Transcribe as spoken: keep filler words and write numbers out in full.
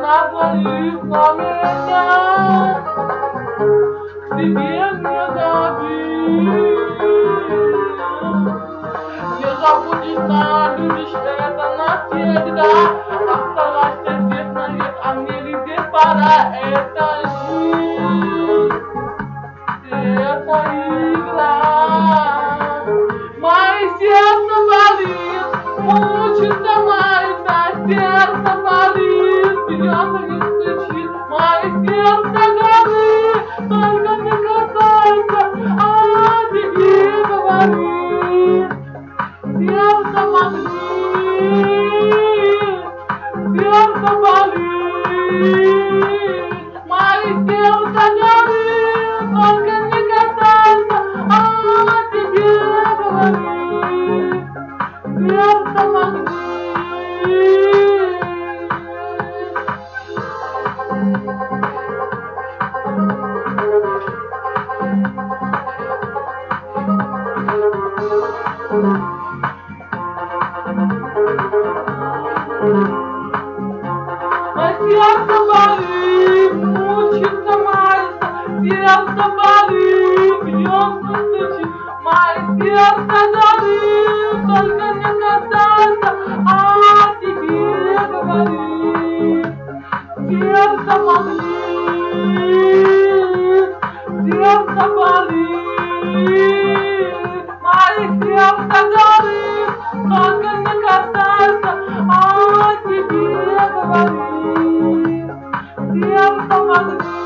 на двоих, но меня к себе не зови. Не забудешь, любишь это навсегда. Оставайся здесь навек, а мне лететь пора. Это жизнь, это игра. Мое сердце болит, мучится мается, сердце болит, бьется не стучит. Мое сердце горит, только не касается, а тебе говорит. Сердце магнит, сердце болит, мое сердце горит, только не касается, а тебе говорит. Сердце магнит. Сердце болит, мучится, мается, сердце болит, бьется, стучит. Мое сердце горит, только не касается, а тебе говорит. Сердце магнит, сердце болит, мое сердце горит, только не касается, а тебе говорит. Сердце магнит.